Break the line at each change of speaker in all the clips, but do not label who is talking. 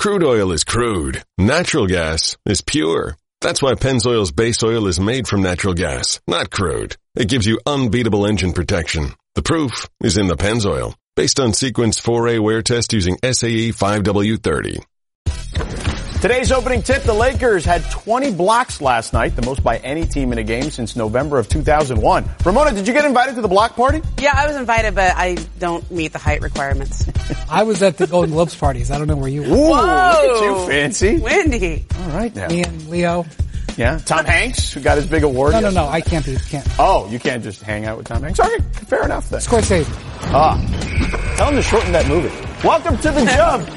Crude oil is crude. Natural gas is pure. That's why Pennzoil's base oil is made from natural gas, not crude. It gives you unbeatable engine protection. The proof is in the Pennzoil, based on Sequence 4A wear test using SAE 5W30.
Today's opening tip, the Lakers had 20 blocks last night, the most by any team in a game since November of 2001. Ramona, did you get invited to the block party?
Yeah, I was invited, but I don't meet the height requirements.
I was at the Golden Globes parties. I don't know where you were.
Ooh, look at you, fancy.
Windy.
All right now.
Me and Leo.
Yeah, Tom Hanks, who got his big award.
No, I can't be.
Oh, you can't just hang out with Tom Hanks? Okay, fair enough then.
Scorsese.
Tell him to shorten that movie. Welcome to The Jump.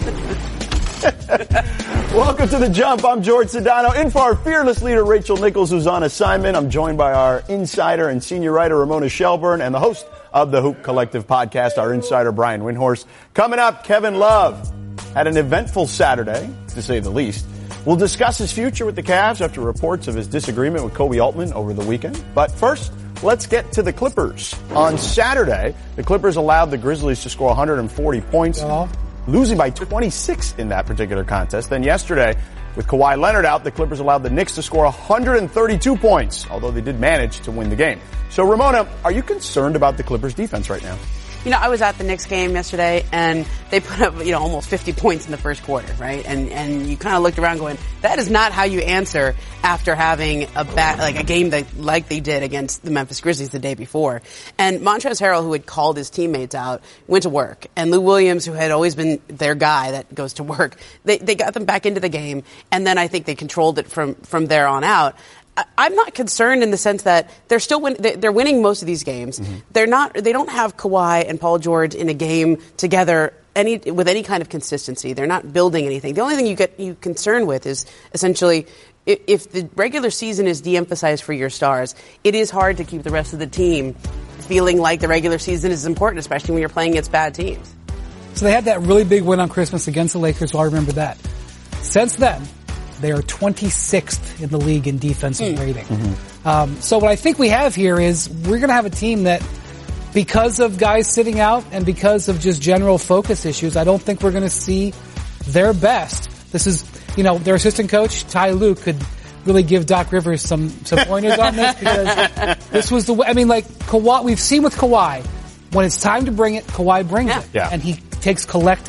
Welcome to The Jump. I'm George Sedano. In for our fearless leader, Rachel Nichols, who's on assignment. I'm joined by our insider and senior writer, Ramona Shelburne, and the host of the Hoop Collective podcast, our insider, Brian Windhorst. Coming up, Kevin Love had an eventful Saturday, to say the least. We'll discuss his future with the Cavs after reports of his disagreement with Kobe Altman over the weekend. But first, let's get to the Clippers. On Saturday, the Clippers allowed the Grizzlies to score 140 points, losing by 26 in that particular contest. Then yesterday, with Kawhi Leonard out, the Clippers allowed the Knicks to score 132 points, although they did manage to win the game. So, Ramona, are you concerned about the Clippers' defense right now?
You know, I was at the Knicks game yesterday, and they put up, almost 50 points in the first quarter, right? And you kind of looked around going, that is not how you answer after having a game like they did against the Memphis Grizzlies the day before. And Montrezl Harrell, who had called his teammates out, went to work. And Lou Williams, who had always been their guy that goes to work, they got them back into the game, and then I think they controlled it from there on out. I'm not concerned in the sense that they're still they're winning most of these games. Mm-hmm. They don't have Kawhi and Paul George in a game together with any kind of consistency. They're not building anything. The only thing you concerned with is essentially if the regular season is de-emphasized for your stars, it is hard to keep the rest of the team feeling like the regular season is important, especially when you're playing against bad teams.
So they had that really big win on Christmas against the Lakers, so I remember that. Since then, they are 26th in the league in defensive rating. Mm-hmm. So what I think we have here is we're going to have a team that, because of guys sitting out and because of just general focus issues, I don't think we're going to see their best. This is, their assistant coach, Ty Lue, could really give Doc Rivers some pointers on this, because this was the way, Kawhi, we've seen with Kawhi, when it's time to bring it, Kawhi brings it. Yeah. And he takes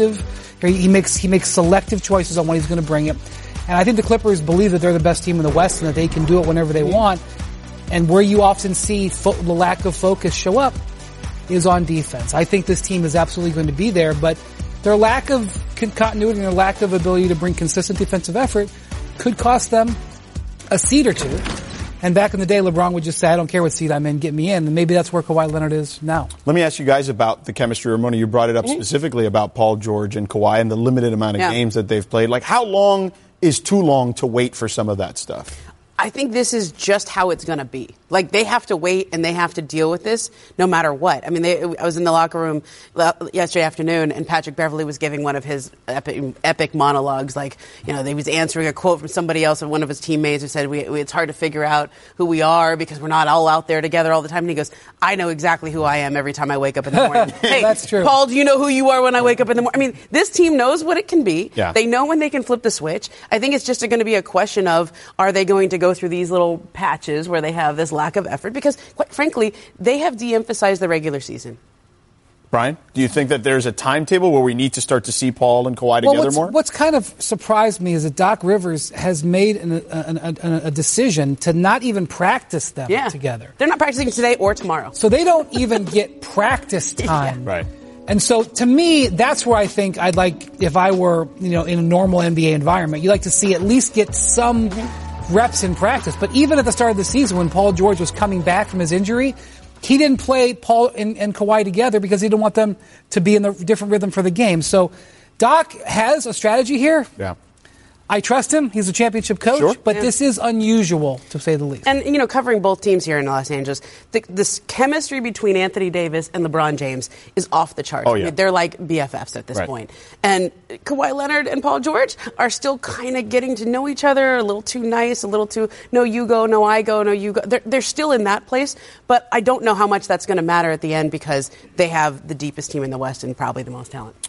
he makes selective choices on when he's going to bring it. And I think the Clippers believe that they're the best team in the West and that they can do it whenever they want. And where you often see the lack of focus show up is on defense. I think this team is absolutely going to be there, but their lack of continuity and their lack of ability to bring consistent defensive effort could cost them a seed or two. And back in the day, LeBron would just say, I don't care what seed I'm in, get me in. And maybe that's where Kawhi Leonard is now.
Let me ask you guys about the chemistry. Ramona, you brought it up specifically about Paul George and Kawhi and the limited amount of games that they've played. How long is too long to wait for some of that stuff?
I think this is just how it's going to be. They have to wait and they have to deal with this no matter what. I was in the locker room yesterday afternoon, and Patrick Beverley was giving one of his epic monologues. They was answering a quote from somebody else, one of his teammates, who said, it's hard to figure out who we are because we're not all out there together all the time. And he goes, I know exactly who I am every time I wake up in the morning. Hey,
that's true.
Paul, do you know who you are when I wake up in the morning? This team knows what it can be.
Yeah.
They know when they can flip the switch. I think it's just going to be a question of, are they going to go through these little patches where they have this lack of effort? Because, quite frankly, they have de-emphasized the regular season.
Brian, do you think that there's a timetable where we need to start to see Paul and Kawhi together more?
What's kind of surprised me is that Doc Rivers has made a decision to not even practice them together.
They're not practicing today or tomorrow.
So they don't even get practice time.
Right.
And so, to me, that's where I think I'd like, if I were, in a normal NBA environment, you'd like to see at least get some reps in practice. But even at the start of the season, when Paul George was coming back from his injury, he didn't play Paul and Kawhi together because he didn't want them to be in the different rhythm for the game. So Doc has a strategy here.
Yeah.
I trust him. He's a championship coach, but this is unusual, to say the least.
And, covering both teams here in Los Angeles, this chemistry between Anthony Davis and LeBron James is off the charts.
Oh, yeah.
They're like BFFs at this point. And Kawhi Leonard and Paul George are still kind of getting to know each other, a little too nice, a little too, no, you go, no, I go, no, you go. They're still in that place, but I don't know how much that's going to matter at the end because they have the deepest team in the West and probably the most talent.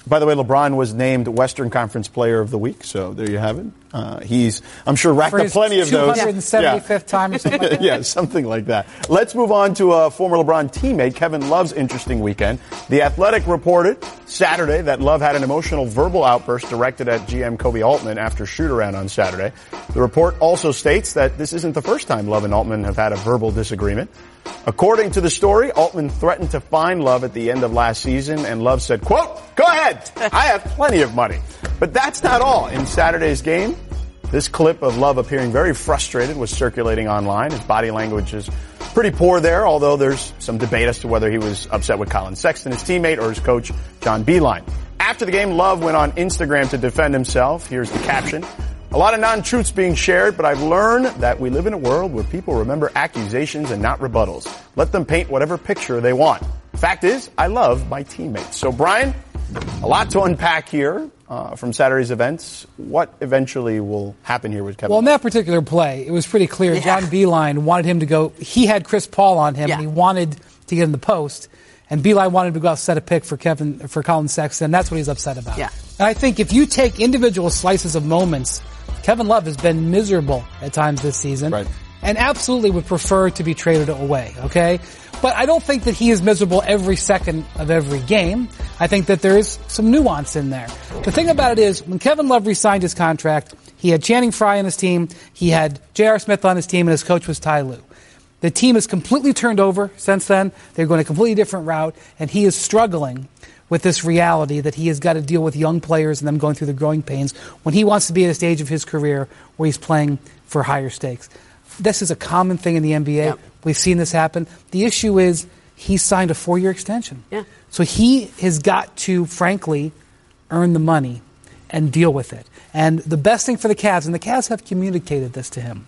By the way, LeBron was named Western Conference Player of the Week, so there you have it. He's, I'm sure, racked up plenty of those.
275th time or something like that.
Yeah, something like that. Let's move on to a former LeBron teammate, Kevin Love's interesting weekend. The Athletic reported Saturday that Love had an emotional verbal outburst directed at GM Kobe Altman after shoot-around on Saturday. The report also states that this isn't the first time Love and Altman have had a verbal disagreement. According to the story, Altman threatened to fine Love at the end of last season, and Love said, quote, "Go ahead, I have plenty of money." But that's not all. In Saturday's game, this clip of Love appearing very frustrated was circulating online. His body language is pretty poor there, although there's some debate as to whether he was upset with Colin Sexton, his teammate, or his coach, John Beilein. After the game, Love went on Instagram to defend himself. Here's the caption. "A lot of non-truths being shared, but I've learned that we live in a world where people remember accusations and not rebuttals. Let them paint whatever picture they want. Fact is, I love my teammates." So, Brian, a lot to unpack here from Saturday's events. What eventually will happen here with Kevin?
Well, in that particular play, it was pretty clear.
Yeah.
John Beilein wanted him to go. He had Chris Paul on him, and he wanted to get in the post. And Beilein wanted him to go out and set a pick for Colin Sexton. That's what he's upset about.
Yeah.
And I think if you take individual slices of moments, Kevin Love has been miserable at times this season.
Right.
And absolutely would prefer to be traded away, okay? But I don't think that he is miserable every second of every game. I think that there is some nuance in there. The thing about it is, when Kevin Love re-signed his contract, he had Channing Frye on his team, he had J.R. Smith on his team, and his coach was Ty Lue. The team has completely turned over since then. They're going a completely different route, and he is struggling with this reality that he has got to deal with young players and them going through the growing pains when he wants to be at a stage of his career where he's playing for higher stakes. This is a common thing in the NBA. Yep. We've seen this happen. The issue is he signed a 4-year extension.
Yeah.
So he has got to, frankly, earn the money and deal with it. And the best thing for the Cavs, and the Cavs have communicated this to him,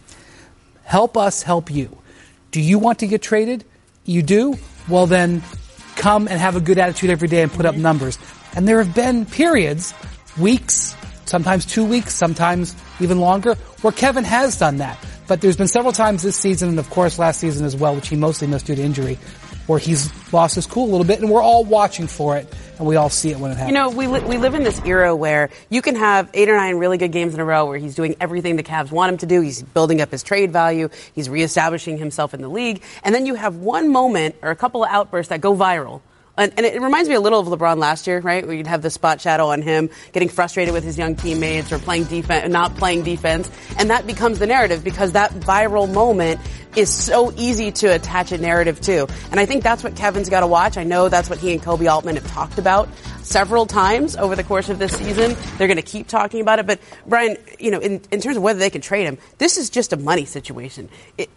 help us help you. Do you want to get traded? You do? Well, then come and have a good attitude every day and put up numbers. And there have been periods, weeks, sometimes 2 weeks, sometimes even longer, where Kevin has done that. But there's been several times this season, and of course last season as well, which he mostly missed due to injury, where he's lost his cool a little bit, and we're all watching for it, and we all see it when it happens.
You know, we live in this era where you can have 8 or 9 really good games in a row where he's doing everything the Cavs want him to do. He's building up his trade value. He's reestablishing himself in the league. And then you have one moment or a couple of outbursts that go viral. And it reminds me a little of LeBron last year, right? Where you'd have the spot shadow on him, getting frustrated with his young teammates or playing defense, not playing defense. And that becomes the narrative because that viral moment is so easy to attach a narrative to. And I think that's what Kevin's got to watch. I know that's what he and Kobe Altman have talked about several times over the course of this season. They're going to keep talking about it. But, Brian, you know, in terms of whether they can trade him, this is just a money situation.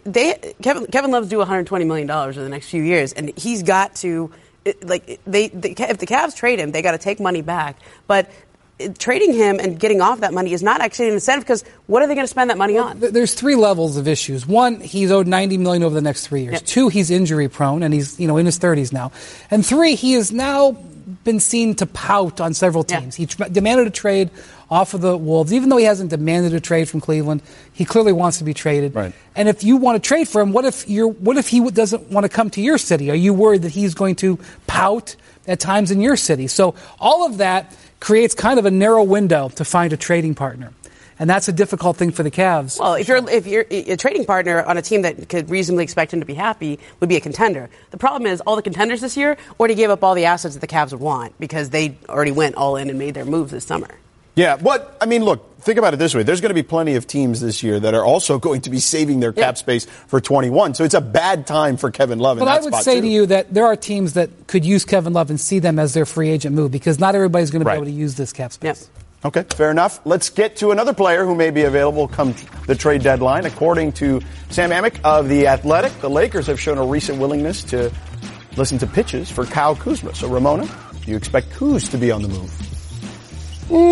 Kevin Love's due $120 million over the next few years, and he's got to... if the Cavs trade him, they got to take money back. But trading him and getting off that money is not actually an incentive because what are they going to spend that money on?
There's 3 levels of issues. One, he's owed $90 million over the next 3 years. Yep. 2, he's injury prone and he's in his 30s now. And 3, he has now been seen to pout on several teams. Yeah. He demanded a trade off of the Wolves, even though he hasn't demanded a trade from Cleveland. He clearly wants to be traded.
Right. And
if you want to trade for him, what if he doesn't want to come to your city? Are you worried that he's going to pout at times in your city? So all of that creates kind of a narrow window to find a trading partner. And that's a difficult thing for the Cavs.
Well, if you're a trading partner on a team that could reasonably expect him to be happy, would be a contender. The problem is all the contenders this year already gave up all the assets that the Cavs would want because they already went all in and made their moves this summer.
Yeah, look, think about it this way. There's going to be plenty of teams this year that are also going to be saving their cap space for 21. So it's a bad time for Kevin Love in that spot, too.
But I would say to you that there are teams that could use Kevin Love and see them as their free agent move because not everybody's going to be able to use this cap space.
Yep.
Okay, fair enough. Let's get to another player who may be available come the trade deadline. According to Sam Amick of The Athletic, the Lakers have shown a recent willingness to listen to pitches for Kyle Kuzma. So, Ramona, do you expect Kuz to be on the move?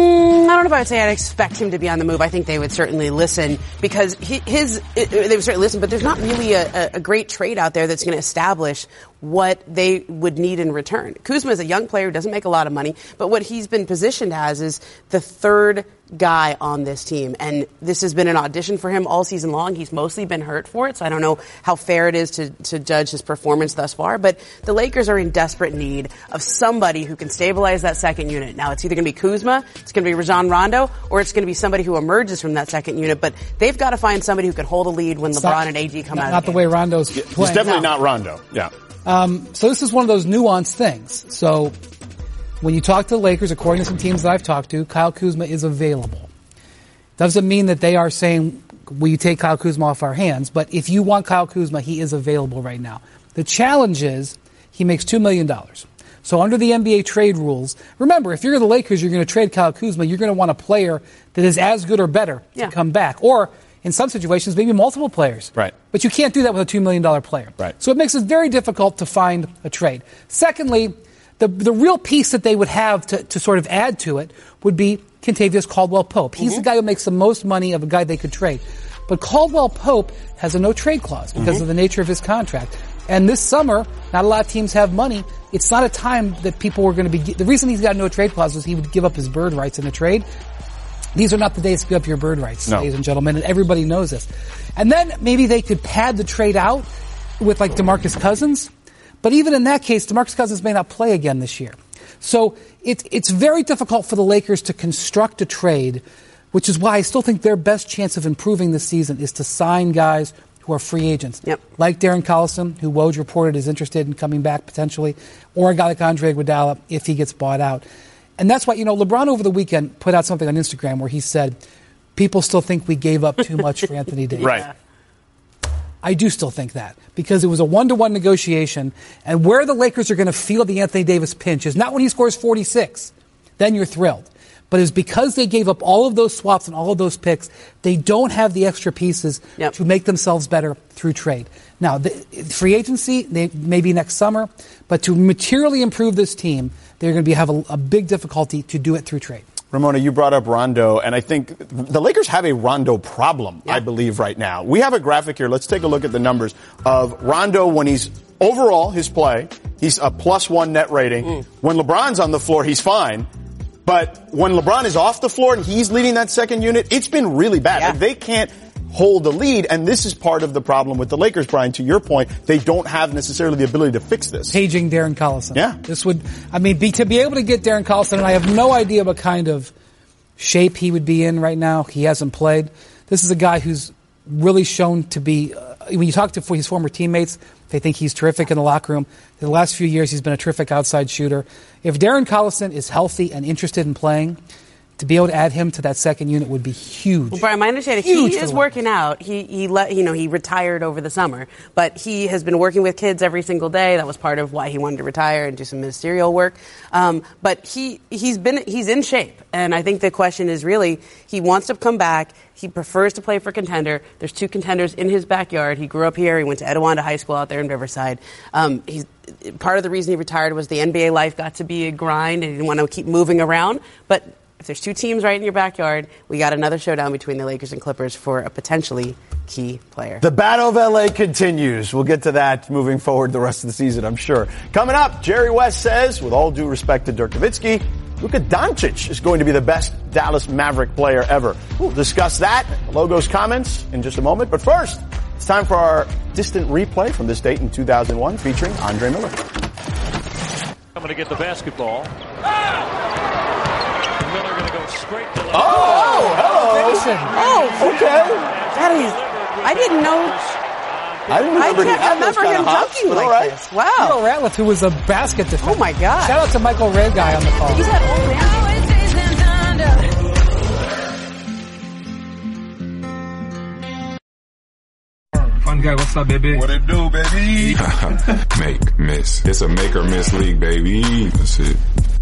don't know if I would say I'd expect him to be on the move. I think they would certainly listen because they would certainly listen, but there's not really a great trade out there that's going to establish what they would need in return. Kuzma is a young player who doesn't make a lot of money, but what he's been positioned as is the third guy on this team. And this has been an audition for him all season long. He's mostly been hurt for it, so I don't know how fair it is to judge his performance thus far. But the Lakers are in desperate need of somebody who can stabilize that second unit. Now, it's either going to be Kuzma, it's going to be Rajon Rondo, or it's going to be somebody who emerges from that second unit. But they've got to find somebody who can hold a lead when LeBron and AD come out.
Not the way Rondo's playing.
It's definitely not Rondo. Yeah.
So this is one of those nuanced things. So when you talk to the Lakers, according to some teams that I've talked to, Kyle Kuzma is available. Doesn't mean that they are saying, will you take Kyle Kuzma off our hands? But if you want Kyle Kuzma, he is available right now. The challenge is he makes $2 million. So under the NBA trade rules, remember, if you're the Lakers, you're going to trade Kyle Kuzma, you're going to want a player that is as good or better to come back. Or in some situations, maybe multiple players.
Right.
But you can't do that with a $2 million player.
Right.
So it makes it very difficult to find a trade. Secondly, the real piece that they would have to sort of add to it would be Kentavious Caldwell-Pope. He's the guy who makes the most money of a guy they could trade. But Caldwell-Pope has a no-trade clause because of the nature of his contract. And this summer, not a lot of teams have money. It's not a time that people were going to be... The reason he's got a no-trade clause was he would give up his bird rights in a trade. These are not the days to give up your bird rights, ladies and gentlemen, and everybody knows this. And then maybe they could pad the trade out with like DeMarcus Cousins. But even in that case, DeMarcus Cousins may not play again this year. So it's very difficult for the Lakers to construct a trade, which is why I still think their best chance of improving this season is to sign guys who are free agents.
Yep.
Like Darren Collison, who Woj reported is interested in coming back potentially, or a guy like Andre Iguodala if he gets bought out. And that's why, LeBron over the weekend put out something on Instagram where he said, people still think we gave up too much for Anthony Davis.
Right.
I do still think that because it was a 1-to-1 negotiation, and where the Lakers are going to feel the Anthony Davis pinch is not when he scores 46. Then you're thrilled. But it's because they gave up all of those swaps and all of those picks, they don't have the extra pieces to make themselves better through trade. Now, the free agency, maybe next summer, but to materially improve this team, they're going to have a big difficulty to do it through trade.
Ramona, you brought up Rondo, and I think the Lakers have a Rondo problem, I believe, right now. We have a graphic here. Let's take a look at the numbers of Rondo when he's overall, his play. He's a +1 net rating. When LeBron's on the floor, he's fine. But when LeBron is off the floor and he's leading that second unit, it's been really bad. Like, they can't hold the lead, and this is part of the problem with the Lakers, Brian. To your point, they don't have necessarily the ability to fix this.
Paging Darren Collison.
Yeah.
This would, to be able to get Darren Collison, and I have no idea what kind of shape he would be in right now. He hasn't played. This is a guy who's really shown to be, when you talk to his former teammates, they think he's terrific in the locker room. In the last few years, he's been a terrific outside shooter. If Darren Collison is healthy and interested in playing, to be able to add him to that second unit would be huge.
Well, Brian, my understanding, he is working out. He retired over the summer, but he has been working with kids every single day. That was part of why he wanted to retire and do some ministerial work. But he's in shape, and I think the question is really he wants to come back. He prefers to play for contender. There's 2 contenders in his backyard. He grew up here. He went to Etiwanda High School out there in Riverside. He's part of the reason he retired was the NBA life got to be a grind, and he didn't want to keep moving around. But if there's 2 teams right in your backyard, we got another showdown between the Lakers and Clippers for a potentially key player.
The Battle of LA continues. We'll get to that moving forward the rest of the season, I'm sure. Coming up, Jerry West says, with all due respect to Dirk Nowitzki, Luka Doncic is going to be the best Dallas Maverick player ever. We'll discuss that, Logos comments in just a moment. But first, it's time for our distant replay from this date in 2001 featuring Andre Miller.
I'm going to get the basketball. Miller going to go straight to the
hello. Okay.
I didn't know.
I didn't remember
him dunking like this. Wow.
Theo Ratliff, who was a basket defender.
Oh, my God.
Shout out to Michael Red Guy on the call.
He's that old man.
Fun guy, what's up, baby?
What it do, baby?
Make, miss. It's a make or miss league, baby. That's it.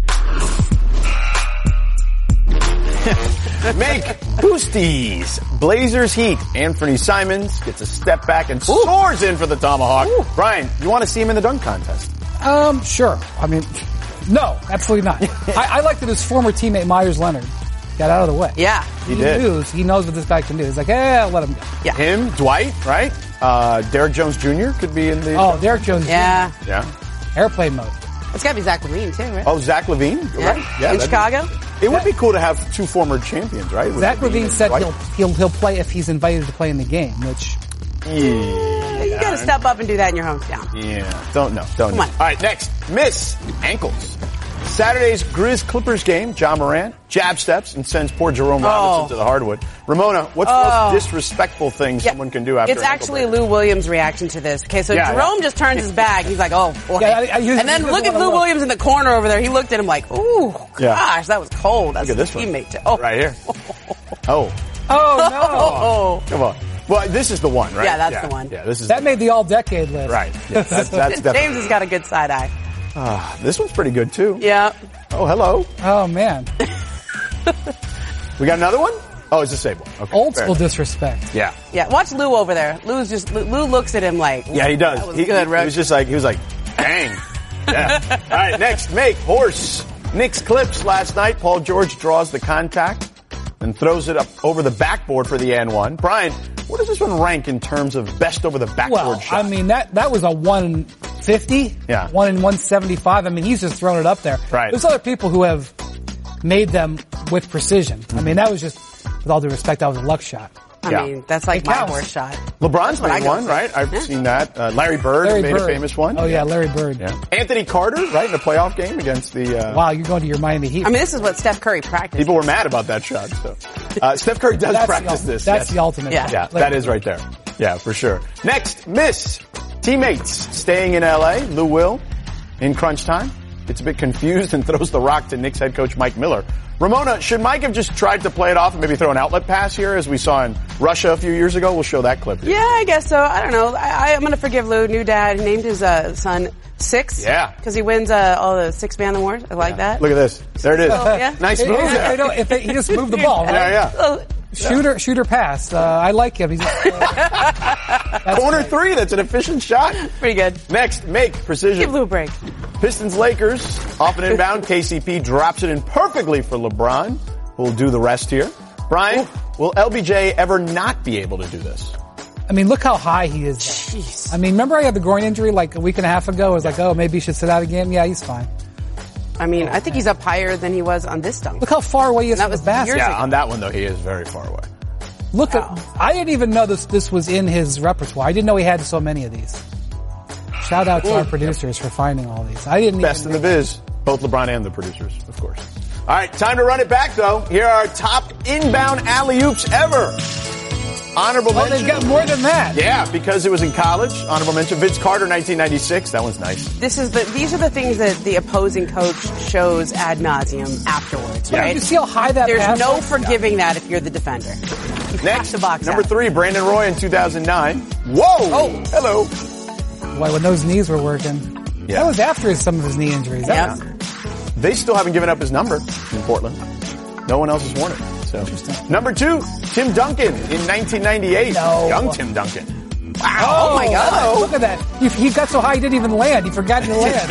Make boosties. Blazers Heat. Anthony Simons gets a step back and soars in for the tomahawk. Brian, you want to see him in the dunk contest?
Sure. No, absolutely not. I like that his former teammate Myers Leonard got out of the way.
Yeah.
He did.
He knows what this guy can do. He's like, I'll let him go.
Yeah.
Him, Dwight, right? Derek Jones Jr. could be in the...
Oh, Derek Jones.
Yeah.
Yeah.
Airplane mode.
It's got to be Zach LaVine, too, right?
Oh, Zach LaVine?
Yeah.
Right. Yeah,
in Chicago?
It would be cool to have two former champions, right?
Zach LaVine said
Dwight.
he'll play if he's invited to play in the game, which...
You got to step up and do that in your hometown.
Yeah. Don't know.
Come on.
All right, next. Miss ankles. Saturday's Grizz-Clippers game, John Morant jab steps and sends poor Jerome Robinson to the hardwood. Ramona, what's the most disrespectful thing someone can do after
It's
an ankle
actually
break?
Lou Williams' reaction to this. Okay, so Jerome just turns his back. He's like, oh, boy.
Yeah,
and then look at Lou Williams in the corner over there. He looked at him like, ooh, gosh, that was cold. That's
Look at this
his
one.
teammate too. Oh.
Right here. Oh.
Oh,
Come on. Well, this is the one, right?
Yeah, that's the one.
Yeah, this is
no. That made the all-decade list.
right. Yeah, that's definitely.
James has got a good side eye.
This one's pretty good too.
Yeah.
Oh, hello.
Oh, man.
We got another one? Oh, it's the same one. Okay,
Old
fair
school
enough.
disrespect.
Yeah.
Yeah, watch Lou over there. Lou looks at him like,
Yeah, he does.
That was
He
good, Rick.
was like, dang. Yeah. All right, next, make horse. Knicks Clips last night. Paul George draws the contact and throws it up over the backboard for the and one. Brian, what does this one rank in terms of best over the backboard
Well,
shot?
I mean, that was a 150.
Yeah.
1 in 175. I mean, he's just thrown it up there.
Right.
There's other people who have made them with precision. I mean, that was just, with all due respect, that was a luck shot.
Yeah.
I mean, that's like
It
my
counts.
horse shot.
LeBron's
what I
made
go
one,
for.
right? I've seen that. Larry Bird made a famous one.
Oh, yeah, Larry Bird.
Yeah. Anthony Carter, right, in a playoff game against the...
Wow, you're going to your Miami Heat.
I mean, this is what Steph Curry practiced.
People were mad about that shot. So, Steph Curry does practice this.
That's
yes.
the ultimate.
Yeah.
Yeah, that is right there. Yeah, for sure. Next, Miss. Teammates staying in L.A. Lou Will in crunch time gets a bit confused and throws the rock to Knicks head coach Mike Miller. Ramona, should Mike have just tried to play it off and maybe throw an outlet pass here as we saw in Russia a few years ago? We'll show that clip.
Yeah, I guess so. I don't know. I'm going to forgive Lou. New dad. He named his son Six.
Yeah.
Because he wins all the six-man awards. I like that.
Look at this. There it is.
yeah.
Nice move there.
He just moved the ball, right?
Yeah.
Shooter pass. I like him. He's
Corner three, that's an efficient shot.
Pretty good.
Next, make precision.
Give Lou a break.
Pistons Lakers, off and inbound. KCP drops it in perfectly for LeBron, who will do the rest here. Brian, will LBJ ever not be able to do this?
I mean, look how high he is.
Jeez.
I mean, remember I had the groin injury like a week and a half ago? I was like, oh, maybe he should sit out a game. Yeah, he's fine.
I mean, I think he's up higher than he was on this dunk.
Look how far away he is
That
from the
was
basket.
years
Yeah,
ago.
on that one though, he is very far away.
Look I didn't even know this was in his repertoire. I didn't know he had so many of these. Shout out to our producers for finding all these. I didn't
Best in the biz. Both LeBron and the producers, of course. All right, time to run it back though. Here are our top inbound alley-oops ever. Honorable
Oh,
mention.
they've got more than that.
Yeah, because it was in college. Honorable mention. Vince Carter, 1996. That one's nice.
These are the things that the opposing coach shows ad nauseum afterwards,
Yeah.
right?
You see how high that
There's
pass
no
was?
forgiving that if you're the defender. You
Next,
have to box
number
out.
3, Brandon Roy in 2009. Whoa!
Oh.
Hello.
Boy, when those knees were working.
Yeah.
That was after some of his knee injuries. That
Yep.
was-
They still haven't given up his number in Portland. No one else has worn it. So. Number 2, Tim Duncan in 1998.
No.
Young Tim Duncan.
Oh my God.
Oh, look at that. He got so high he didn't even land. He forgot to land.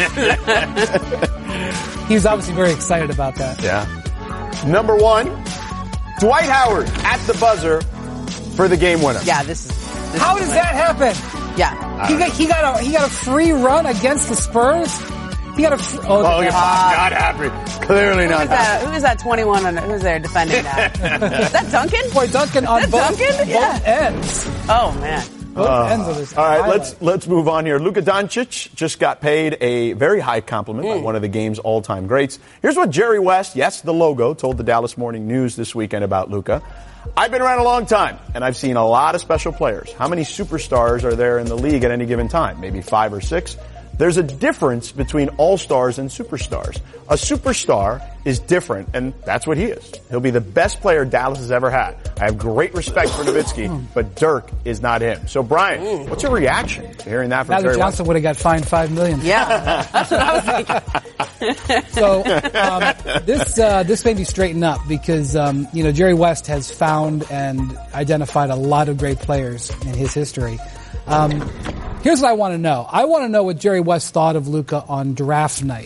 He was obviously very excited about that.
Yeah. Number 1, Dwight Howard at the buzzer for the game winner.
Yeah, this is
How does that happen?
Yeah.
He got a free run against the Spurs. He got a
Oh, look at Fox. Not happy. Clearly not happy.
Who is that 21 on who's there defending that? Is that Duncan?
Boy, Duncan on
Is
both,
that Duncan? Yeah.
both ends.
Oh man.
Both ends of this.
All right,
highlight.
let's move on here. Luka Doncic just got paid a very high compliment by one of the game's all-time greats. Here's what Jerry West, yes, the logo, told the Dallas Morning News this weekend about Luka. I've been around a long time, and I've seen a lot of special players. How many superstars are there in the league at any given time? Maybe 5 or 6? There's a difference between all-stars and superstars. A superstar is different, and that's what he is. He'll be the best player Dallas has ever had. I have great respect for Nowitzki, but Dirk is not him. So, Brian, what's your reaction to hearing that from
Magic
Jerry West?
Johnson would have got fined $5 million.
Yeah. That's what I was thinking.
So this made me straighten up because Jerry West has found and identified a lot of great players in his history. Here's what I want to know. I want to know what Jerry West thought of Luka on draft night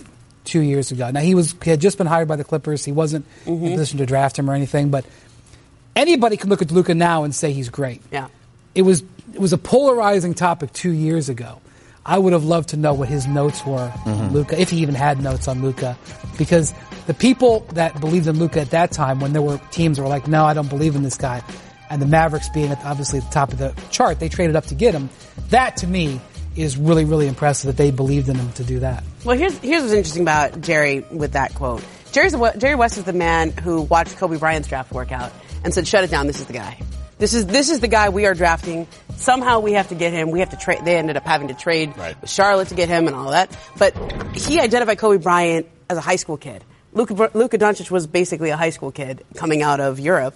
2 years ago. Now, he had just been hired by the Clippers. He wasn't in a position to draft him or anything, but anybody can look at Luka now and say he's great.
Yeah.
It was a polarizing topic 2 years ago. I would have loved to know what his notes were on Luka, if he even had notes on Luka, because the people that believed in Luka at that time, when there were teams that were like, no, I don't believe in this guy, and the Mavericks being obviously at the top of the chart, they traded up to get him. That, to me, is really, really impressive that they believed in him to do that.
Well, here's what's interesting about Jerry with that quote. Jerry West is the man who watched Kobe Bryant's draft workout and said, shut it down, this is the guy. This is the guy we are drafting. Somehow we have to get him. We have to trade. They ended up having to trade with Charlotte to get him and all that. But he identified Kobe Bryant as a high school kid. Luka Doncic was basically a high school kid coming out of Europe.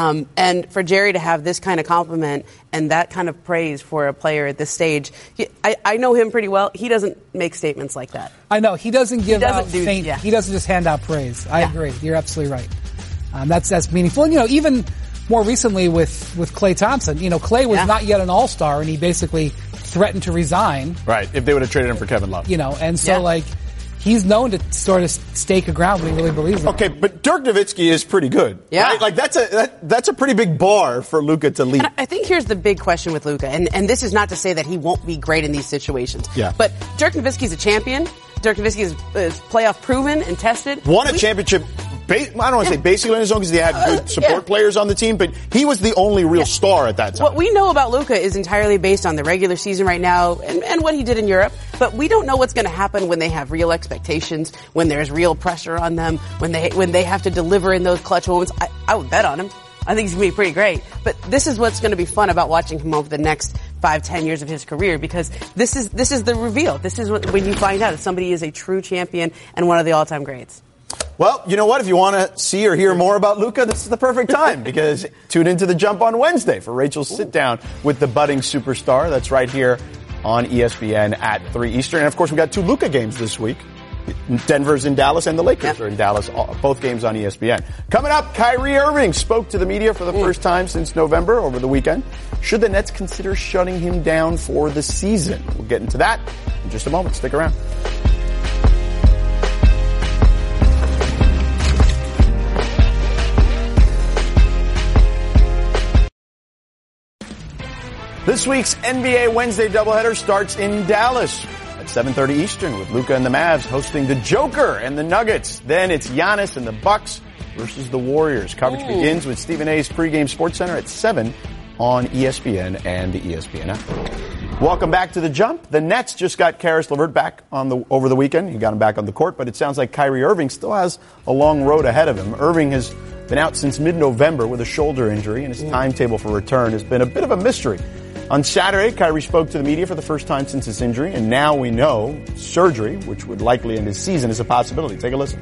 And for Jerry to have this kind of compliment and that kind of praise for a player at this stage, I know him pretty well. He doesn't make statements like that.
I know. He doesn't give out faint. Yeah. He doesn't just hand out praise. I agree. You're absolutely right. That's meaningful. And, even more recently with Klay Thompson, Klay was not yet an all-star, and he basically threatened to resign.
Right, if they would have traded him for Kevin Love.
And so, he's known to sort of stake a ground when he really believes in it.
Okay, but Dirk Nowitzki is pretty good.
Yeah.
Right? That's a pretty big bar for Luka to lead.
And I think here's the big question with Luka, and this is not to say that he won't be great in these situations.
Yeah.
But Dirk Nowitzki's a champion. Dirk Nowitzki is playoff proven and tested.
Won a championship. I don't want to say basically on his own because he had good support players on the team, but he was the only real star at that time.
What we know about Luka is entirely based on the regular season right now and what he did in Europe, but we don't know what's going to happen when they have real expectations, when there's real pressure on them, when they have to deliver in those clutch moments. I would bet on him. I think he's going to be pretty great. But this is what's going to be fun about watching him over the next 5-10 years of his career, because this is the reveal. This is when you find out if somebody is a true champion and one of the all-time greats.
Well, you know what? If you want to see or hear more about Luka, this is the perfect time, because tune into The Jump on Wednesday for Rachel's sit-down with the budding superstar. That's right here on ESPN at 3 Eastern. And, of course, we got 2 Luka games this week. Denver's in Dallas and the Lakers are in Dallas, both games on ESPN. Coming up, Kyrie Irving spoke to the media for the first time since November over the weekend. Should the Nets consider shutting him down for the season? We'll get into that in just a moment. Stick around. This week's NBA Wednesday doubleheader starts in Dallas at 7:30 Eastern with Luka and the Mavs hosting the Joker and the Nuggets. Then it's Giannis and the Bucks versus the Warriors. Coverage begins with Stephen A's pregame Sports Center at 7 on ESPN and the ESPN app. Welcome back to The Jump. The Nets just got Karis LeVert back over the weekend. He got him back on the court, but it sounds like Kyrie Irving still has a long road ahead of him. Irving has been out since mid-November with a shoulder injury, and his timetable for return has been a bit of a mystery. On Saturday, Kyrie spoke to the media for the first time since his injury, and now we know surgery, which would likely end his season, is a possibility. Take a listen.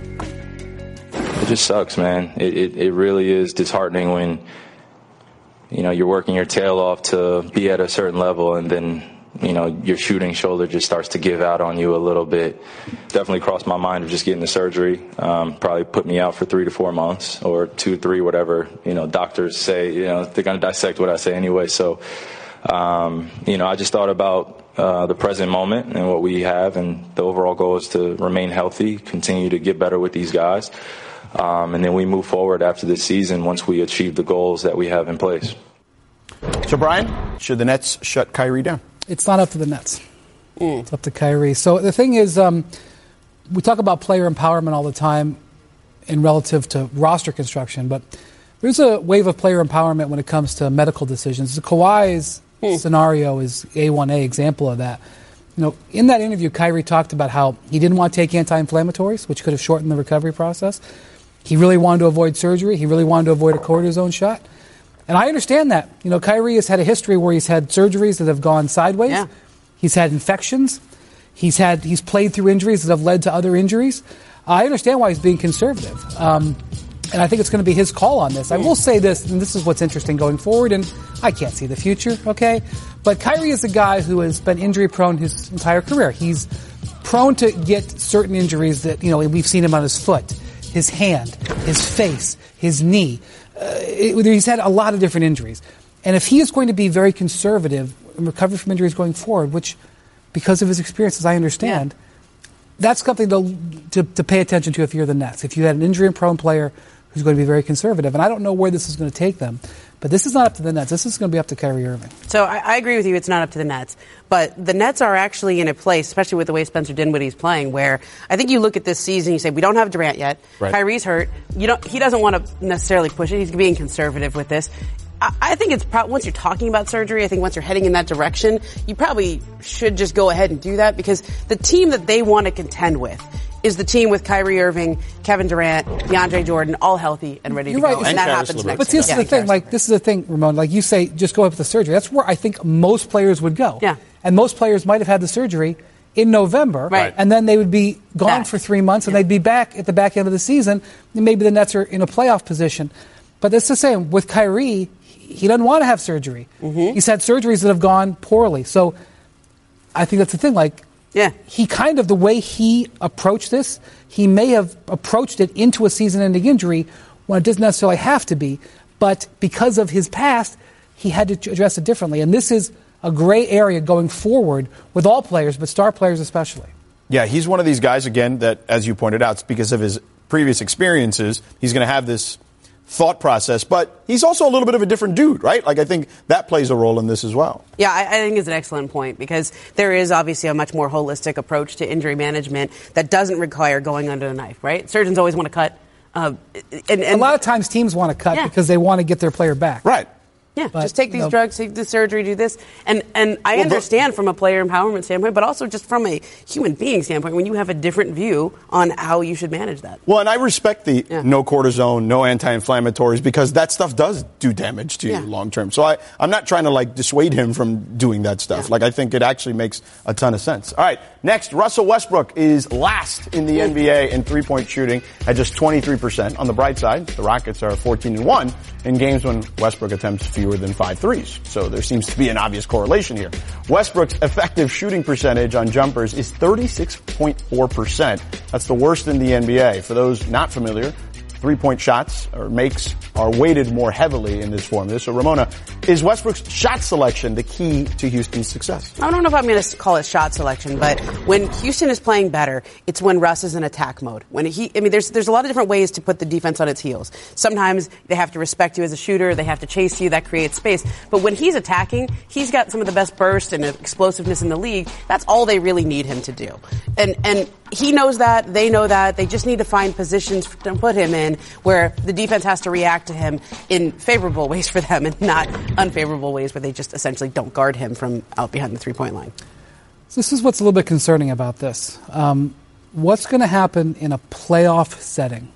It just sucks, man. It really is disheartening when, you're working your tail off to be at a certain level, and then, your shooting shoulder just starts to give out on you a little bit. Definitely crossed my mind of just getting the surgery. Probably put me out for 3 to 4 months, or 2, 3, whatever. Doctors say, they're going to dissect what I say anyway, so... I just thought about the present moment and what we have, and the overall goal is to remain healthy, continue to get better with these guys, and then we move forward after this season once we achieve the goals that we have in place.
So, Brian, should the Nets shut Kyrie down?
It's not up to the Nets. It's up to Kyrie. So the thing is, we talk about player empowerment all the time in relative to roster construction, but there's a wave of player empowerment when it comes to medical decisions. Kawhi's scenario is A1A example of that. In that interview, Kyrie talked about how he didn't want to take anti-inflammatories, which could have shortened the recovery process. He really wanted to avoid surgery. He really wanted to avoid a cortisone shot. And I understand that. Kyrie has had a history where he's had surgeries that have gone sideways. Yeah. He's had infections. He's played through injuries that have led to other injuries. I understand why he's being conservative. And I think it's going to be his call on this. I will say this, and this is what's interesting going forward, and I can't see the future, okay? But Kyrie is a guy who has been injury-prone his entire career. He's prone to get certain injuries that, we've seen him on his foot, his hand, his face, his knee. He's had a lot of different injuries. And if he is going to be very conservative and recover from injuries going forward, which, because of his experiences, I understand, that's something to pay attention to if you're the Nets. If you had an injury-prone player who's going to be very conservative, and I don't know where this is going to take them, but this is not up to the Nets. This is going to be up to Kyrie Irving.
So I agree with you. It's not up to the Nets. But the Nets are actually in a place, especially with the way Spencer Dinwiddie's playing, where I think you look at this season, you say, we don't have Durant yet. Right. Kyrie's hurt. He doesn't want to necessarily push it. He's being conservative with this. I think it's once you're talking about surgery, I think once you're heading in that direction, you probably should just go ahead and do that, because the team that they want to contend with is the team with Kyrie Irving, Kevin Durant, DeAndre Jordan, all healthy and ready to go. And that happens next.
But this is the thing. This is the thing, Ramon. Like you say, just go up with the surgery. That's where I think most players would go.
Yeah.
And most players might have had the surgery in November,
right,
and then they would be gone for 3 months, and they'd be back at the back end of the season, and maybe the Nets are in a playoff position. But it's the same with Kyrie. He doesn't want to have surgery. Mm-hmm. He's had surgeries that have gone poorly. So I think that's the thing. He kind of, the way he approached this, he may have approached it into a season-ending injury when it doesn't necessarily have to be. But because of his past, he had to address it differently. And this is a gray area going forward with all players, but star players especially.
Yeah, he's one of these guys, again, that, as you pointed out, because of his previous experiences, he's going to have this thought process, but he's also a little bit of a different dude, right? I think that plays a role in this as well.
Yeah, I think it's an excellent point, because there is obviously a much more holistic approach to injury management that doesn't require going under the knife, right? Surgeons always want to cut. And
a lot of times teams want to cut because they want to get their player back.
Right.
Yeah, but, just take these drugs, take the surgery, do this. And I understand from a player empowerment standpoint, but also just from a human being standpoint, when you have a different view on how you should manage that.
Well, and I respect the no cortisone, no anti-inflammatories, because that stuff does do damage to you long term. So I'm not trying to dissuade him from doing that stuff. I think it actually makes a ton of sense. All right, next, Russell Westbrook is last in the NBA in three-point shooting at just 23%. On the bright side, the Rockets are 14-1 in games when Westbrook attempts fewer than 5 threes. So there seems to be an obvious correlation here. Westbrook's effective shooting percentage on jumpers is 36.4%. That's the worst in the NBA. For those not familiar, three-point shots or makes are weighted more heavily in this formula. So, Ramona, is Westbrook's shot selection the key to Houston's success?
I don't know if I'm going to call it shot selection, but when Houston is playing better, it's when Russ is in attack mode. There's a lot of different ways to put the defense on its heels. Sometimes they have to respect you as a shooter, they have to chase you, that creates space. But when he's attacking, he's got some of the best burst and explosiveness in the league. That's all they really need him to do. And he knows that, they know that, they just need to find positions to put him in where the defense has to react to him in favorable ways for them and not unfavorable ways where they just essentially don't guard him from out behind the three-point line.
So this is what's a little bit concerning about this. What's going to happen in a playoff setting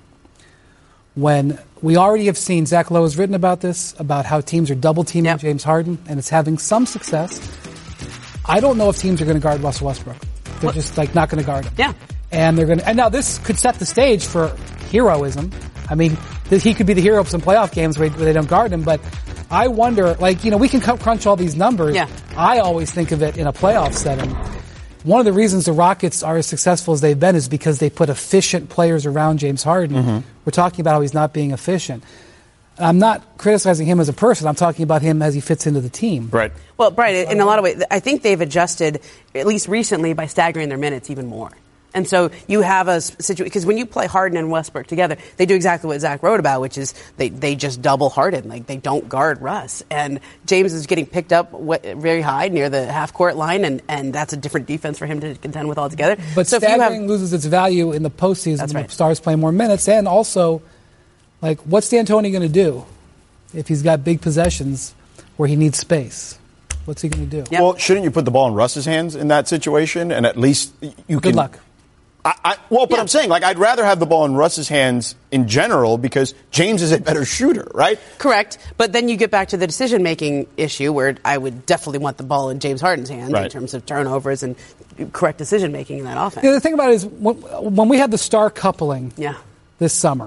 when we already have seen, Zach Lowe has written about this, about how teams are double-teaming James Harden, and it's having some success. I don't know if teams are going to guard Russell Westbrook. They're just not going to guard him.
Yeah.
And they're going to, and now this could set the stage for heroism. I mean, he could be the hero of some playoff games where they don't guard him, but I wonder, we can crunch all these numbers.
Yeah.
I always think of it in a playoff setting. One of the reasons the Rockets are as successful as they've been is because they put efficient players around James Harden. Mm-hmm. We're talking about how he's not being efficient. I'm not criticizing him as a person. I'm talking about him as he fits into the team.
Right.
Well, Brian, in a lot of ways, I think they've adjusted, at least recently, by staggering their minutes even more. And so you have a situation, because when you play Harden and Westbrook together, they do exactly what Zach wrote about, which is they just double Harden. They don't guard Russ. And James is getting picked up very high near the half-court line, and that's a different defense for him to contend with altogether.
But so staggering loses its value in the postseason when the stars play more minutes. And also, what's D'Antoni going to do if he's got big possessions where he needs space? What's he going to do?
Yep. Well, shouldn't you put the ball in Russ's hands in that situation? And at least you can...
Good luck.
I'm saying, I'd rather have the ball in Russ's hands in general because James is a better shooter, right?
Correct. But then you get back to the decision-making issue where I would definitely want the ball in James Harden's hands in terms of turnovers and correct decision-making in that offense.
The thing about it is when we had the star coupling this summer,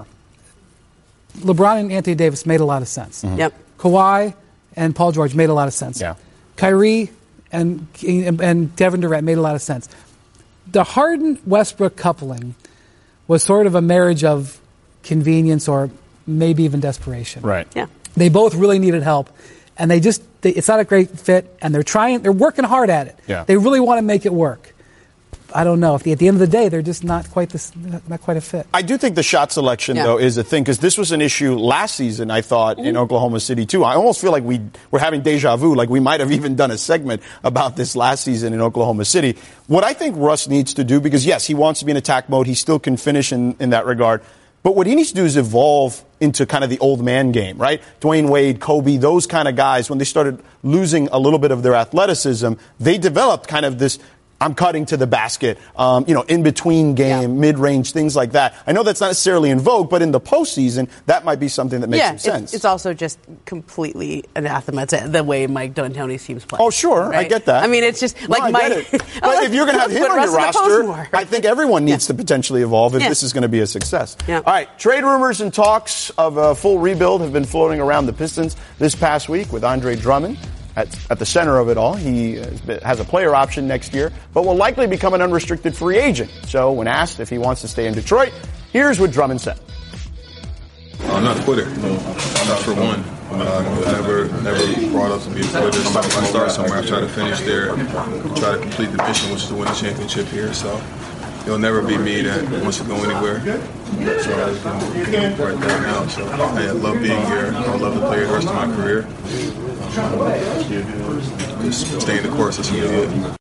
LeBron and Anthony Davis made a lot of sense.
Mm-hmm. Yep.
Kawhi and Paul George made a lot of sense.
Yeah.
Kyrie and Kevin Durant made a lot of sense. The Harden-Westbrook coupling was sort of a marriage of convenience or maybe even desperation.
Right.
Yeah.
They both really needed help, and it's not a great fit, and they're working hard at it.
Yeah.
They really want to make it work. I don't know. At the end of the day, they're just not quite a fit.
I do think the shot selection, though, is a thing, because this was an issue last season, I thought, in Oklahoma City, too. I almost feel like we're having deja vu, like we might have even done a segment about this last season in Oklahoma City. What I think Russ needs to do, because, yes, he wants to be in attack mode. He still can finish in that regard. But what he needs to do is evolve into kind of the old man game, right? Dwayne Wade, Kobe, those kind of guys, when they started losing a little bit of their athleticism, they developed kind of this, I'm cutting to the basket, in between game, mid-range, things like that. I know that's not necessarily in vogue, but in the postseason, that might be something that makes some sense.
It's also just completely anathema to the way Mike D'Antoni's teams play.
Oh, sure.
Right?
I get that.
I mean, it's just like Mike.
But if you're going to have him on your roster, I think everyone needs to potentially evolve if this is going to be a success.
Yeah.
All right. Trade rumors and talks of a full rebuild have been floating around the Pistons this past week with Andre Drummond at the center of it all. He has a player option next year, but will likely become an unrestricted free agent. So when asked if he wants to stay in Detroit, here's what Drummond said.
I'm not a quitter. Not for one. Never brought up to be a quitter. If I start somewhere, I try to finish there, try to complete the mission, which is to win the championship here. So it'll never be me that wants to go anywhere. So I can write that now. So I love being here. I'll love to play the rest of my career. Just stay in the course. That's really it.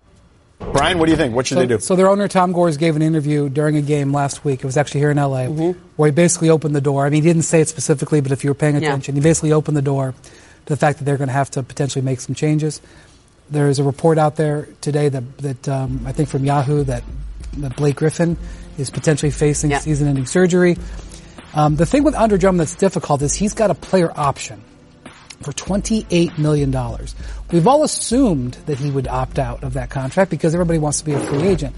Brian, what do you think? What should they do?
So their owner, Tom Gores, gave an interview during a game last week. It was actually here in L.A., where he basically opened the door. I mean, he didn't say it specifically, but if you were paying attention, he basically opened the door to the fact that they're going to have to potentially make some changes. There is a report out there today that I think from Yahoo that Blake Griffin is potentially facing season-ending surgery. The thing with Andre Drummond that's difficult is he's got a player option for $28 million. We've all assumed that he would opt out of that contract because everybody wants to be a free agent.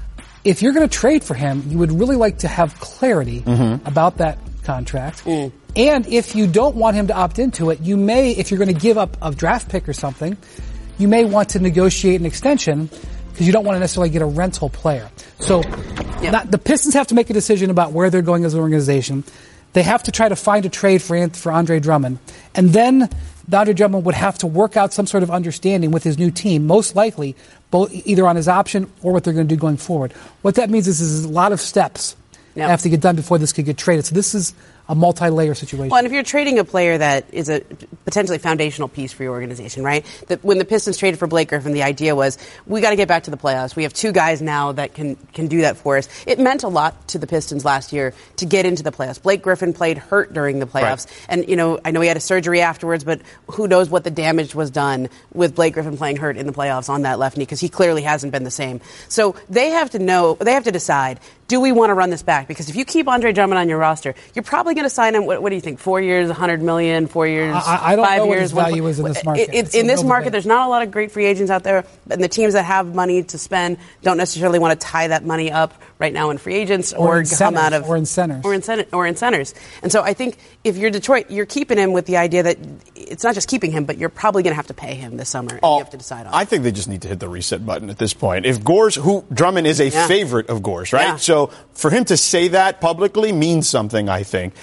If you're going to trade for him, you would really like to have clarity about that contract. And if you don't want him to opt into it, you may, if you're going to give up a draft pick or something, you may want to negotiate an extension because you don't want to necessarily get a rental player. So the Pistons have to make a decision about where they're going as an organization. They have to try to find a trade for Andre Drummond. And then Andre Drummond would have to work out some sort of understanding with his new team, most likely both either on his option or what they're going to do going forward. What that means is a lot of steps have to get done before this could get traded. So this is a multi-layer situation.
Well, and if you're trading a player that is a potentially foundational piece for your organization, right? That when the Pistons traded for Blake Griffin, the idea was we got to get back to the playoffs. We have two guys now that can do that for us. It meant a lot to the Pistons last year to get into the playoffs. Blake Griffin played hurt during the playoffs, and I know he had a surgery afterwards, but who knows what the damage was done with Blake Griffin playing hurt in the playoffs on that left knee because he clearly hasn't been the same. So they have to decide. Do we want to run this back? Because if you keep Andre Drummond on your roster, you're probably going to sign him. What do you think? 4 years, $100 million. 4 years,
I don't
5
know
years.
What his value is in this market.
In this market, there's not a lot of great free agents out there, and the teams that have money to spend don't necessarily want to tie that money up right now in free agents or come out of
in centers.
And so I think if you're Detroit, you're keeping him with the idea that it's not just keeping him, but you're probably going to have to pay him this summer. And you have to decide on.
I think they just need to hit the reset button at this point. If Drummond is a favorite of Gores, right?
Yeah.
So for him to say that publicly means something, I think.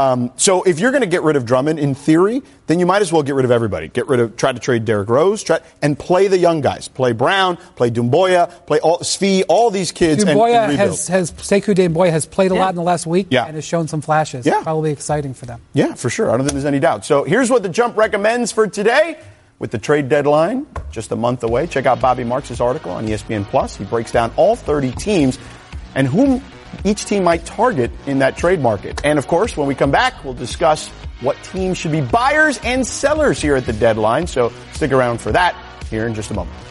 So if you're going to get rid of Drummond, in theory, then you might as well get rid of everybody. Try to trade Derrick Rose, and play the young guys. Play Brown, play Doumbouya, play Svi, all these kids.
Sekou Doumbouya has played a lot in the last week and has shown some flashes.
Yeah.
Probably exciting for them.
Yeah, for sure. I don't think there's any doubt. So here's what the Jump recommends for today. With the trade deadline just a month away, check out Bobby Marks' article on ESPN Plus. He breaks down all 30 teams and whom each team might target in that trade market. And of course, when we come back, we'll discuss what teams should be buyers and sellers here at the deadline. So stick around for that here in just a moment.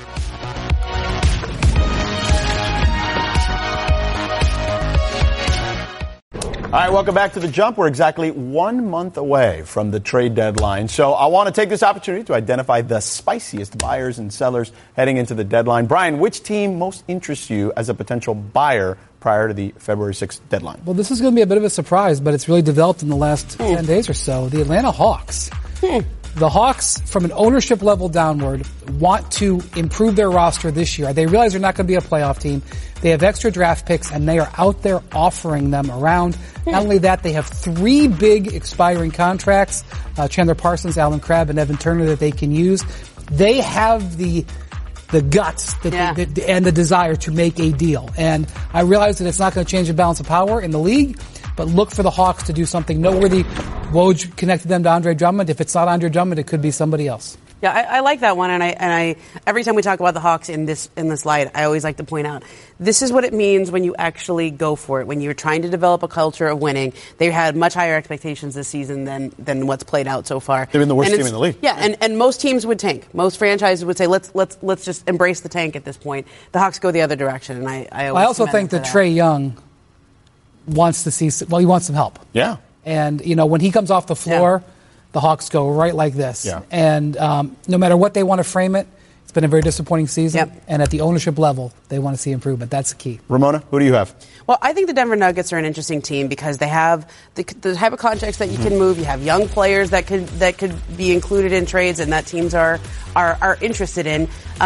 All right, welcome back to The Jump. We're exactly 1 month away from the trade deadline. So I want to take this opportunity to identify the spiciest buyers and sellers heading into the deadline. Brian, which team most interests you as a potential buyer prior to the February 6th deadline?
Well, this is going to be a bit of a surprise, but it's really developed in the last 10 days or so. The Atlanta Hawks. The Hawks, from an ownership level downward, want to improve their roster this year. They realize they're not going to be a playoff team. They have extra draft picks, and they are out there offering them around. Not only that, they have 3 big expiring contracts, Chandler Parsons, Alan Crabb, and Evan Turner, that they can use. They have the the guts and the desire to make a deal. And I realize that it's not going to change the balance of power in the league, but look for the Hawks to do something noteworthy. Woj connected them to Andre Drummond. If it's not Andre Drummond, it could be somebody else.
Yeah, I like that one, and I every time we talk about the Hawks in this light, I always like to point out this is what it means when you actually go for it. When you're trying to develop a culture of winning, they had much higher expectations this season than what's played out so far.
They've been the worst team in the league.
Yeah, and most teams would tank. Most franchises would say let's just embrace the tank at this point. The Hawks go the other direction, and I
also think that Trae Young wants to see. Well, he wants some help.
Yeah,
and when he comes off the floor. Yeah. The Hawks go right like this.
Yeah.
And no matter what they want to frame it, it's been a very disappointing season.
Yep.
And at the ownership level, they want to see improvement. That's the key.
Ramona, who do you have?
Well, I think the Denver Nuggets are an interesting team because they have the type of contracts that you can move. You have young players that could be included in trades and that teams are interested in.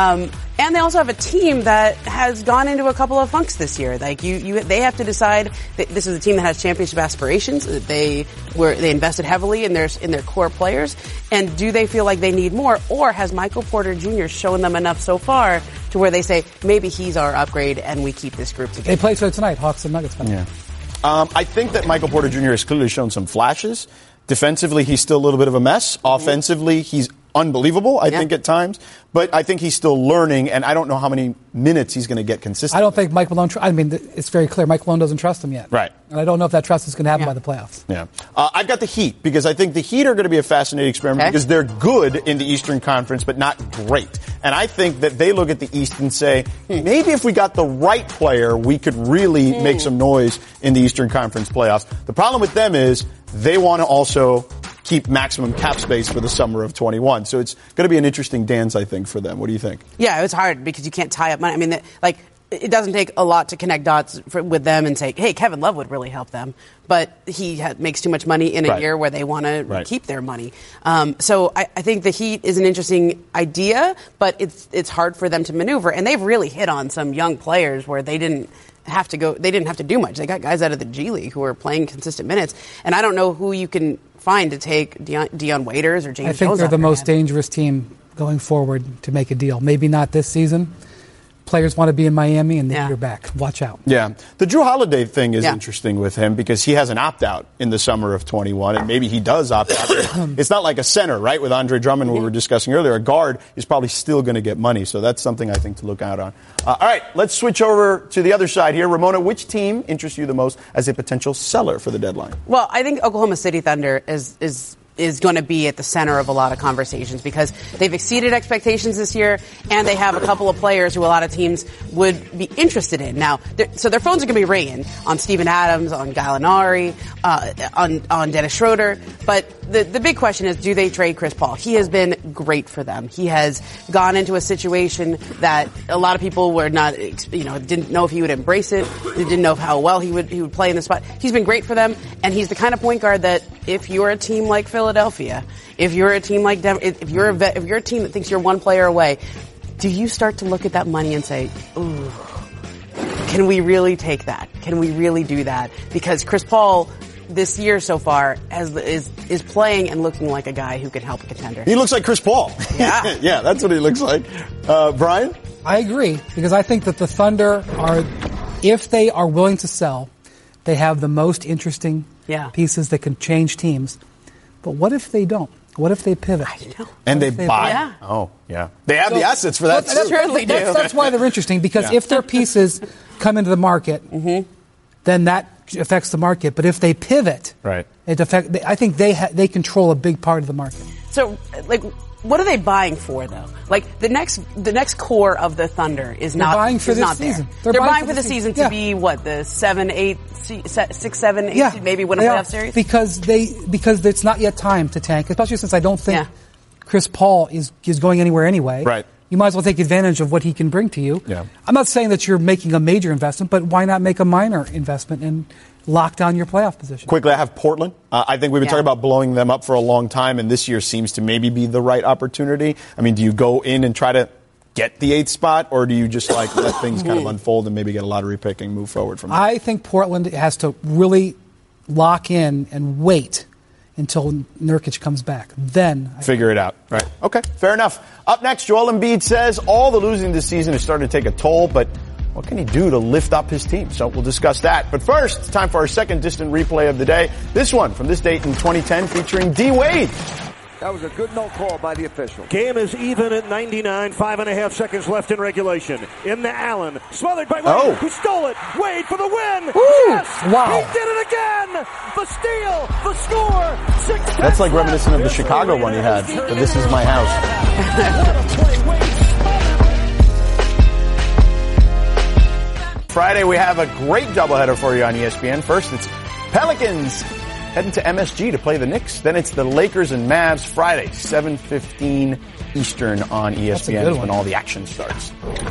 And they also have a team that has gone into a couple of funks this year. Like they have to decide that this is a team that has championship aspirations. They invested heavily in their core players. And do they feel like they need more? Or has Michael Porter Jr. shown them enough so far to where they say, maybe he's our upgrade and we keep this group together?
They play tonight, Hawks and Nuggets.
Yeah. I think that Michael Porter Jr. has clearly shown some flashes. Defensively, he's still a little bit of a mess. Offensively, he's unbelievable, I think, at times. But I think he's still learning, and I don't know how many minutes he's going to get consistently.
I don't think Mike Malone, it's very clear, Mike Malone doesn't trust him yet.
Right.
And I don't know if that trust is going to happen by the playoffs.
Yeah. I've got the Heat, because I think the Heat are going to be a fascinating experiment because they're good in the Eastern Conference, but not great. And I think that they look at the East and say, maybe if we got the right player, we could really make some noise in the Eastern Conference playoffs. The problem with them is they want to also keep maximum cap space for the summer of 21. So it's going to be an interesting dance, I think, for them. What do you think?
Yeah, it's hard because you can't tie up money. I mean, it doesn't take a lot to connect dots with them and say, hey, Kevin Love would really help them. But he makes too much money in a year where they want to keep their money. So I think the Heat is an interesting idea, but it's hard for them to maneuver. And they've really hit on some young players where they didn't have to do much. They got guys out of the G League who are playing consistent minutes. And I don't know who you can find to take Dion Waiters or James Jones.
I think they're the most dangerous team going forward to make a deal. Maybe not this season. Players want to be in Miami, and then you're back. Watch out.
Yeah. The Drew Holiday thing is interesting with him because he has an opt-out in the summer of 21, and maybe he does opt out. It's not like a center, right, with Andre Drummond, we were discussing earlier. A guard is probably still going to get money, so that's something I think to look out on. All right, let's switch over to the other side here. Ramona, which team interests you the most as a potential seller for the deadline?
Well, I think Oklahoma City Thunder is going to be at the center of a lot of conversations because they've exceeded expectations this year, and they have a couple of players who a lot of teams would be interested in. Now, so their phones are going to be ringing on Steven Adams, on Gallinari, on Dennis Schroeder. But the big question is, do they trade Chris Paul? He has been great for them. He has gone into a situation that a lot of people were not, didn't know if he would embrace it. They didn't know how well he would play in the spot. He's been great for them, and he's the kind of point guard that if you're a team like Philadelphia, if you're a team like Denver, if you're a team that thinks you're one player away, do you start to look at that money and say, ooh, can we really take that? Can we really do that? Because Chris Paul this year so far is playing and looking like a guy who can help a contender.
He looks like Chris Paul.
Yeah.
Yeah, that's what he looks like. Brian?
I agree, because I think that the Thunder if they are willing to sell, they have the most interesting pieces that can change teams. But what if they don't? What if they pivot?
I know.
And they buy.
Yeah.
Oh, yeah. They have the assets for that, too.
That's why they're interesting, because if their pieces come into the market, then that affects the market. But if they pivot, I think they control a big part of the market.
So, what are they buying for, though? The next core of the Thunder is not
buying for
is
this
not
season.
There. They're buying for the season to be what, the 7, 8, 6, 7, 8, maybe win a playoff series?
Because it's not yet time to tank, especially since I don't think Chris Paul is going anywhere anyway.
Right.
You might as well take advantage of what he can bring to you.
Yeah.
I'm not saying that you're making a major investment, but why not make a minor investment and lock down your playoff position?
Quickly, I have Portland. I think we've been talking about blowing them up for a long time, and this year seems to maybe be the right opportunity. I mean, do you go in and try to get the 8th spot, or do you just let things kind of unfold and maybe get a lottery pick and move forward from there?
I think Portland has to really lock in and wait until Nurkic comes back. Then
figure it out. Right. Okay, fair enough. Up next, Joel Embiid says all the losing this season is starting to take a toll, but what can he do to lift up his team? So we'll discuss that. But first, it's time for our second distant replay of the day. This one from this date in 2010 featuring D. Wade.
That was a good no call by the official.
Game is even at 99, 5.5 seconds left in regulation. In the Allen, smothered by Wade, who stole it. Wade for the win.
Ooh,
yes,
wow.
He did it again. The steal, the score.
That's like reminiscent of the Chicago one he had. But this is my house. Friday, we have a great doubleheader for you on ESPN. First, it's Pelicans heading to MSG to play the Knicks. Then it's the Lakers and Mavs Friday, 7:15 Eastern on ESPN when all the action starts.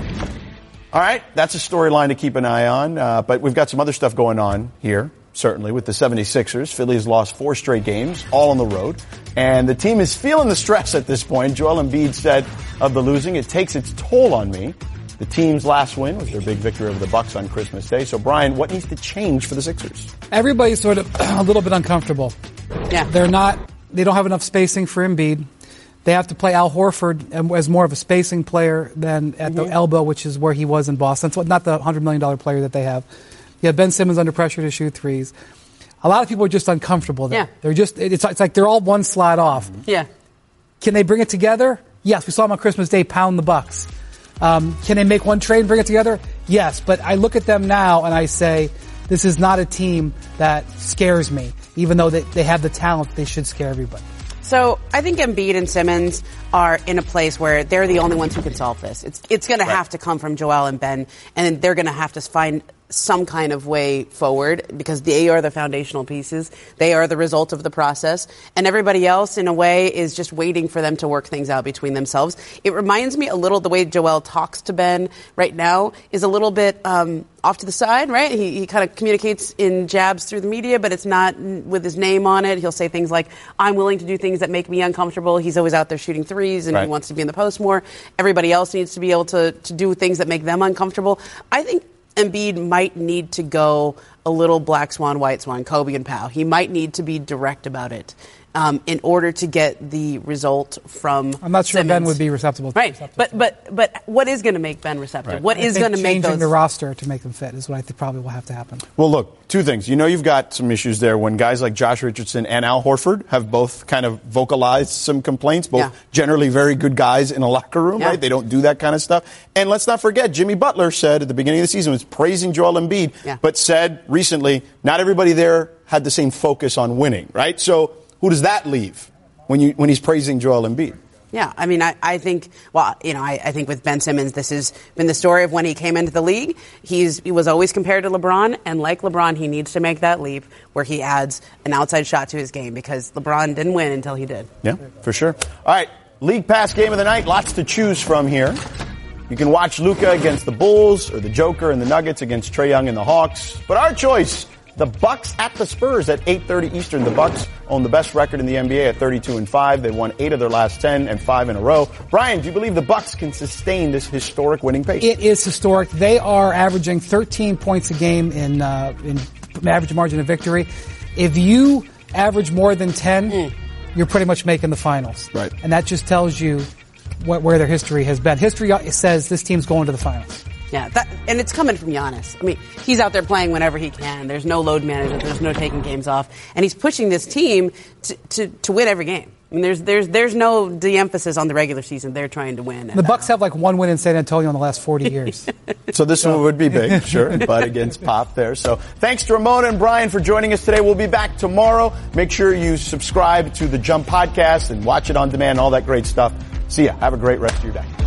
All right, that's a storyline to keep an eye on. But we've got some other stuff going on here, certainly, with the 76ers. Philly has lost 4 straight games, all on the road. And the team is feeling the stress at this point. Joel Embiid said of the losing, it takes its toll on me. The team's last win was their big victory over the Bucks on Christmas Day. So, Brian, what needs to change for the Sixers?
Everybody's sort of a little bit uncomfortable.
Yeah.
They don't have enough spacing for Embiid. They have to play Al Horford as more of a spacing player than at the elbow, which is where he was in Boston. So not the $100 million player that they have. You have Ben Simmons under pressure to shoot threes. A lot of people are just uncomfortable there.
Yeah.
They're just, it's like they're all one slot off.
Yeah.
Can they bring it together? Yes. We saw them on Christmas Day pound the Bucks. Can they make one trade and bring it together? Yes. But I look at them now and I say, this is not a team that scares me, even though they have the talent, they should scare everybody.
So I think Embiid and Simmons are in a place where they're the only ones who can solve this. It's going to have to come from Joel and Ben, and they're going to have to find some kind of way forward because they are the foundational pieces. They are the result of the process. And everybody else, in a way, is just waiting for them to work things out between themselves. It reminds me a little, the way Joel talks to Ben right now is a little bit off to the side, right? He kind of communicates in jabs through the media, but it's not with his name on it. He'll say things like, I'm willing to do things that make me uncomfortable. He's always out there shooting threes and he wants to be in the post more. Everybody else needs to be able to do things that make them uncomfortable. I think Embiid might need to go a little black swan, white swan, Kobe and Powell. He might need to be direct about it in order to get the result from
I'm not sure
Simmons.
Ben would be receptive.
Right, but what is going to make Ben receptive?
Right.
What is going to make those...
Changing the roster to make them fit is what I think probably will have to happen.
Well, look, 2 things. You know you've got some issues there when guys like Josh Richardson and Al Horford have both kind of vocalized some complaints, both generally very good guys in a locker room, right? They don't do that kind of stuff. And let's not forget, Jimmy Butler said at the beginning of the season, was praising Joel Embiid, but said recently, not everybody there had the same focus on winning, right? So who does that leave when he's praising Joel Embiid?
Yeah, I mean, I think, well, you know, I think with Ben Simmons, this has been the story of when he came into the league. He was always compared to LeBron, and like LeBron, he needs to make that leap where he adds an outside shot to his game because LeBron didn't win until he did.
Yeah, for sure. All right, League Pass game of the night, lots to choose from here. You can watch Luka against the Bulls or the Joker and the Nuggets against Trae Young and the Hawks. But our choice, the Bucks at the Spurs at 8:30 Eastern. The Bucks own the best record in the NBA at 32-5. They've won 8 of their last 10 and 5 in a row. Brian, do you believe the Bucks can sustain this historic winning pace?
It is historic. They are averaging 13 points a game in average margin of victory. If you average more than 10, you're pretty much making the finals.
Right.
And that just tells you where their history has been. History says this team's going to the finals.
Yeah, and it's coming from Giannis. I mean, he's out there playing whenever he can. There's no load management. There's no taking games off. And he's pushing this team to win every game. I mean, there's no de-emphasis on the regular season. They're trying to win.
The Bucks have like 1 win in San Antonio in the last 40 years.
So this one would be big, sure, but against Pop there. So thanks to Ramona and Brian for joining us today. We'll be back tomorrow. Make sure you subscribe to the Jump Podcast and watch it on demand, all that great stuff. See ya. Have a great rest of your day.